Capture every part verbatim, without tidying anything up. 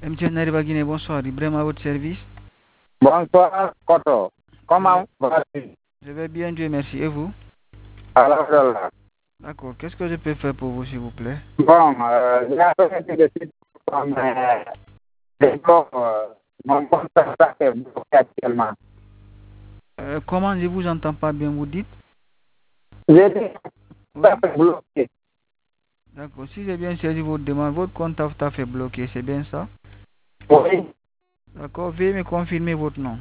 M T N Nariba Guinée, bonsoir. Ibrahim à votre service. Bonsoir, Koto. Comment vas-tu? Je vais bien, Dieu merci. Et vous? Alhamdulillah. D'accord. Qu'est-ce que je peux faire pour vous, s'il vous plaît? Bon, euh, j'ai appris de suite comme euh, d'abord, euh, mon compte est bloqué actuellement. Euh, comment je vous entends pas bien, vous dites? J'ai dit Oui. ça fait bloqué. D'accord. Si j'ai bien saisi votre demande, votre compte a tout à fait bloqué, c'est bien ça? Oui. D'accord. Veuillez me confirmer votre nom.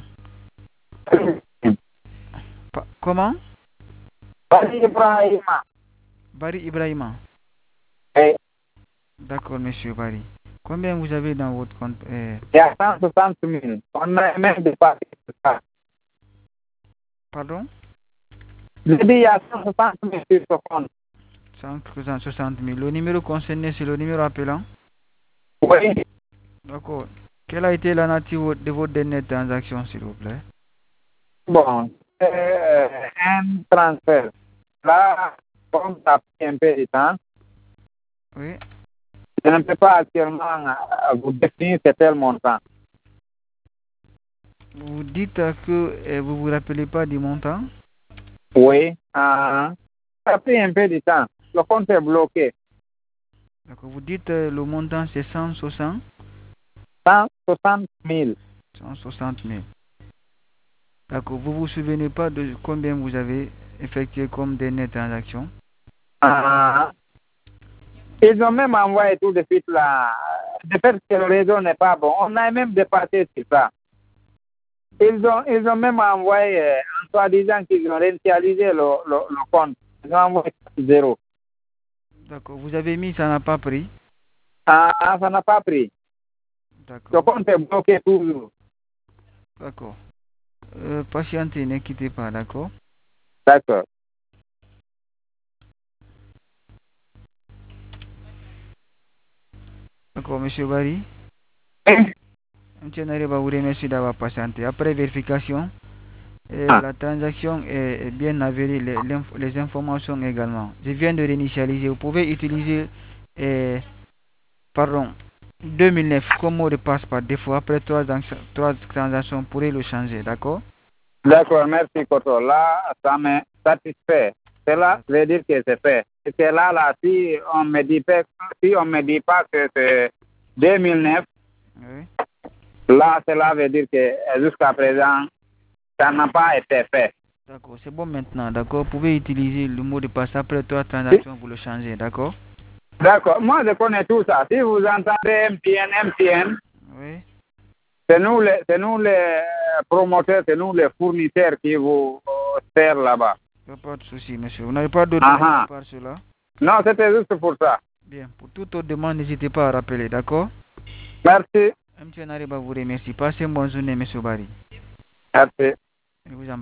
Pa- comment? Bari Ibrahima. Bari Ibrahima. Et D'accord, monsieur Bari. Combien vous avez dans votre compte? euh, il y a cent soixante mille. On a même dépassé ça. Pardon? J'ai dit il y a cent soixante mille sur ce compte. cent soixante mille. Le numéro concerné, c'est le numéro appelant? Oui. D'accord. Quelle a été la nature de votre dernière transaction, s'il vous plaît? Bon, c'est un transfert. Là, comme ça a pris un peu de temps, Oui. je ne peux pas actuellement euh, vous définir c'est tel montant. Vous dites que euh, vous ne vous rappelez pas du montant? Oui. Euh, ça a pris un peu de temps. Le compte est bloqué. D'accord. Vous dites euh, le montant c'est cent soixante? cent soixante mille. cent soixante mille. D'accord. Vous ne vous souvenez pas de combien vous avez effectué comme dernière transaction? Euh, ils ont même envoyé tout de suite là. De fait que le réseau n'est pas bon. On a même dépassé sur ça. Ils ont, ils ont même envoyé, euh, en soi disant qu'ils ont réinitialisé le, le, le compte. Ils ont envoyé zéro. D'accord. Vous avez mis, ça n'a pas pris? Ah, ça n'a pas pris. Le D'accord. compte est bloqué toujours. D'accord. Euh, patientez, ne quittez pas, d'accord? D'accord. D'accord, monsieur Barry. M. Nariba vous remercie d'avoir patienté. Après vérification, euh, Ah, la transaction est, est bien avérée, les, les informations également. Je viens de réinitialiser. Vous pouvez utiliser, euh, pardon, deux mille neuf comme mot de passe par défaut. Après trois, trois transactions, vous pourrez le changer, d'accord? d'accord, merci Koto. Là, ça me satisfait. Cela veut dire que c'est fait. Et c'est là, là, si on me dit pas, si on me dit pas que c'est deux mille neuf, Oui. là, cela veut dire que jusqu'à présent, ça n'a pas été fait. D'accord, c'est bon maintenant, d'accord? Vous pouvez utiliser le mot de passe après trois transactions, vous le changez, d'accord? D'accord, moi je connais tout ça. Si vous entendez M T N, M T N, Oui. c'est nous les, c'est nous les promoteurs, c'est nous les fournisseurs qui vous euh, servent là-bas. Il n'y a pas de souci, monsieur. Vous n'avez pas d'autres Ah demandes à ah. part cela? Non, c'était juste pour ça. Bien, pour toute autre demande, n'hésitez pas à rappeler, d'accord? Merci. M. Nariba vous remercie. Passez une bonne journée, monsieur Barry. Merci. Je vous en